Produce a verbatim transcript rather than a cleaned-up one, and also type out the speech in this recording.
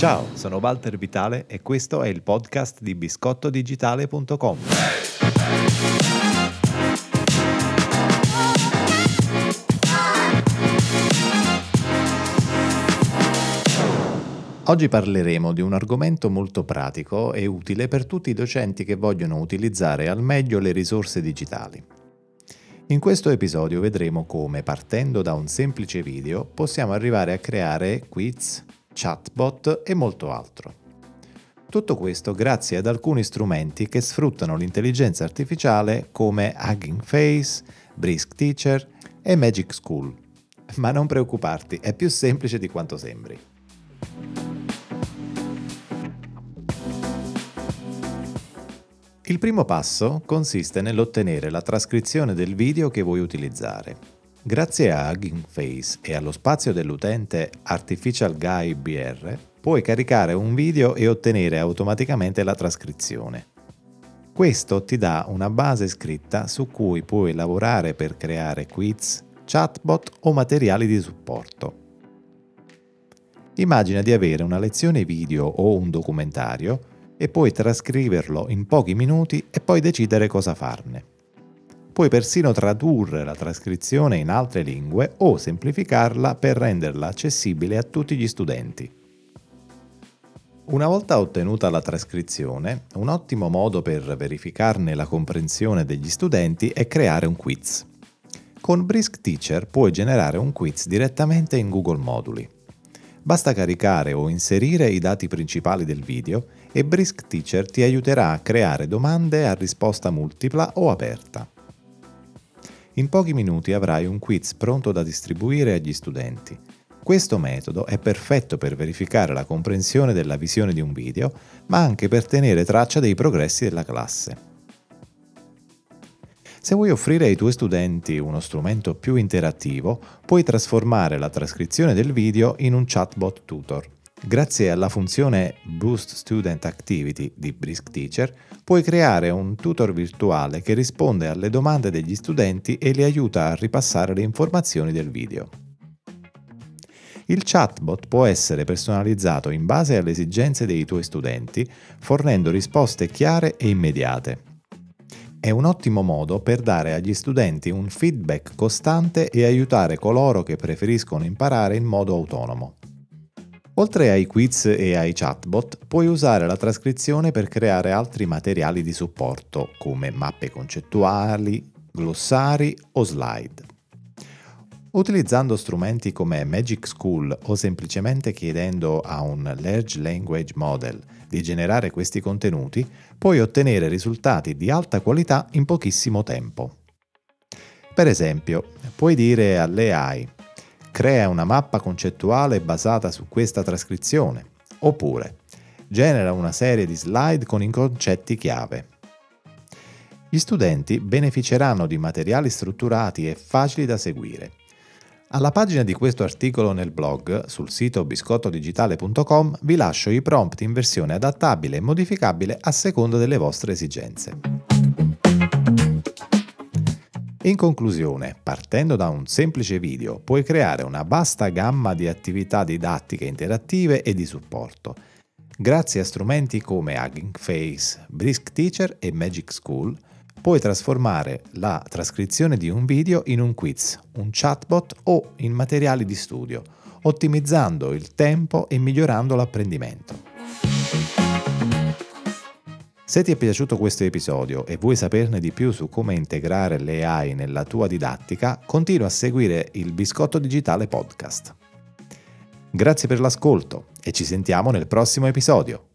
Ciao, sono Walter Vitale e questo è il podcast di biscotto digitale punto com. Oggi parleremo di un argomento molto pratico e utile per tutti i docenti che vogliono utilizzare al meglio le risorse digitali. In questo episodio vedremo come, partendo da un semplice video, possiamo arrivare a creare quiz, chatbot e molto altro. Tutto questo grazie ad alcuni strumenti che sfruttano l'intelligenza artificiale come Hugging Face, Brisk Teacher e Magic School. Ma non preoccuparti, è più semplice di quanto sembri. Il primo passo consiste nell'ottenere la trascrizione del video che vuoi utilizzare. Grazie a Hugging Face e allo spazio dell'utente Artificial Guy B R puoi caricare un video e ottenere automaticamente la trascrizione. Questo ti dà una base scritta su cui puoi lavorare per creare quiz, chatbot o materiali di supporto. Immagina di avere una lezione video o un documentario e puoi trascriverlo in pochi minuti e poi decidere cosa farne. Puoi persino tradurre la trascrizione in altre lingue o semplificarla per renderla accessibile a tutti gli studenti. Una volta ottenuta la trascrizione, un ottimo modo per verificarne la comprensione degli studenti è creare un quiz. Con Brisk Teacher puoi generare un quiz direttamente in Google Moduli. Basta caricare o inserire i dati principali del video e Brisk Teacher ti aiuterà a creare domande a risposta multipla o aperta. In pochi minuti avrai un quiz pronto da distribuire agli studenti. Questo metodo è perfetto per verificare la comprensione della visione di un video, ma anche per tenere traccia dei progressi della classe. Se vuoi offrire ai tuoi studenti uno strumento più interattivo, puoi trasformare la trascrizione del video in un chatbot tutor. Grazie alla funzione Boost Student Activity di Brisk Teacher, puoi creare un tutor virtuale che risponde alle domande degli studenti e li aiuta a ripassare le informazioni del video. Il chatbot può essere personalizzato in base alle esigenze dei tuoi studenti, fornendo risposte chiare e immediate. È un ottimo modo per dare agli studenti un feedback costante e aiutare coloro che preferiscono imparare in modo autonomo. Oltre ai quiz e ai chatbot, puoi usare la trascrizione per creare altri materiali di supporto, come mappe concettuali, glossari o slide. Utilizzando strumenti come Magic School o semplicemente chiedendo a un Large Language Model di generare questi contenuti, puoi ottenere risultati di alta qualità in pochissimo tempo. Per esempio, puoi dire alle A I: crea una mappa concettuale basata su questa trascrizione, oppure genera una serie di slide con i concetti chiave. Gli studenti beneficeranno di materiali strutturati e facili da seguire. Alla pagina di questo articolo nel blog, sul sito biscotto digitale punto com, vi lascio i prompt in versione adattabile e modificabile a seconda delle vostre esigenze. In conclusione, partendo da un semplice video, puoi creare una vasta gamma di attività didattiche interattive e di supporto. Grazie a strumenti come Hugging Face, Brisk Teacher e Magic School, puoi trasformare la trascrizione di un video in un quiz, un chatbot o in materiali di studio, ottimizzando il tempo e migliorando l'apprendimento. Se ti è piaciuto questo episodio e vuoi saperne di più su come integrare le A I nella tua didattica, continua a seguire il Biscotto Digitale Podcast. Grazie per l'ascolto e ci sentiamo nel prossimo episodio.